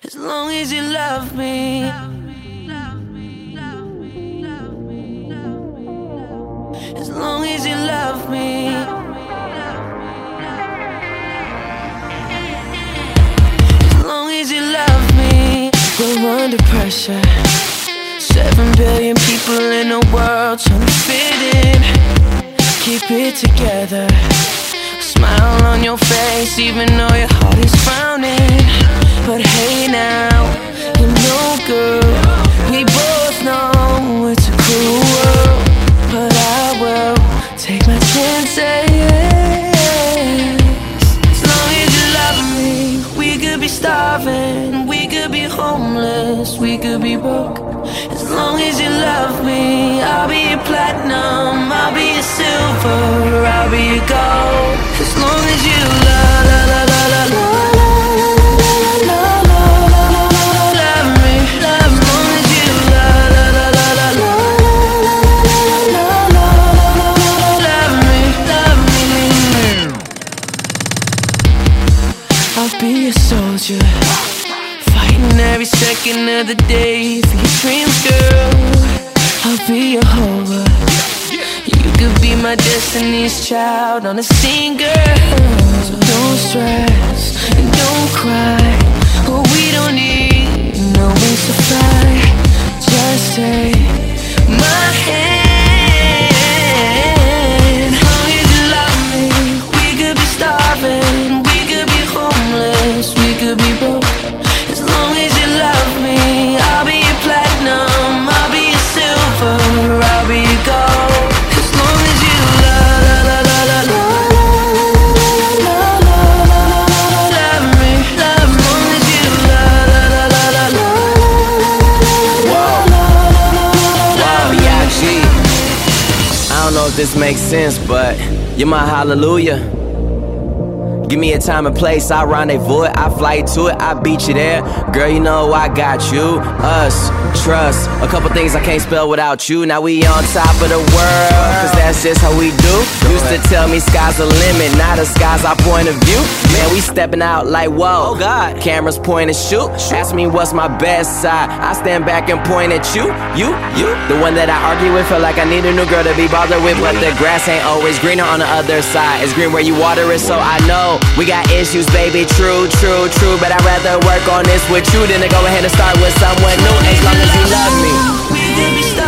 As long as you love me. As long as you love me. As long as you love me. We're under pressure. 7 billion people in the world trying to fit in. Keep it together. Smile on your face even though your heart is frowning. But hey now, you know girl, we both know it's a cruel world. But I will take my chances. As long as you love me. We could be starving, we could be homeless, we could be broke. As long as you love me, I'll be your platinum, I'll be your silver, I'll be your gold. As long as you love, la la la la la la la love me, love. As long as you love, la la la la la love me, love me. I'll be a soldier, fighting every second of the day for your dreams, girl. I'll be your home. You could be my destiny's child on a scene, girl. So don't stress and don't cry. Oh, we don't need no wings to fly. Just take my hand. As long as you love me, we could be starving, we could be homeless, we could be broke. As long as you love me, I'll be your platinum, I'll be your silver, I'll be your gold. As long as you love, la la la la la love me, love. As long as you love, la la la la la. Whoa, B.I.G. I don't know if this makes sense, but you're my hallelujah. Give me a time and place, I rendezvous it, I fly to it, I beat you there. Girl, you know I got you, us, trust. A couple things I can't spell without you. Now we on top of the world, cause that's just how we do. Used to tell me sky's the limit, now the sky's our point of view. Man, we stepping out like whoa, God. Cameras point and shoot. Ask me what's my best side, I stand back and point at you. You, the one that I argue with, feel like I need a new girl to be bothered with. But the grass ain't always greener on the other side. It's green where you water it, so I know we got issues, baby, true. But I'd rather work on this with you than to go ahead and start with someone new. As long as you love me. We could be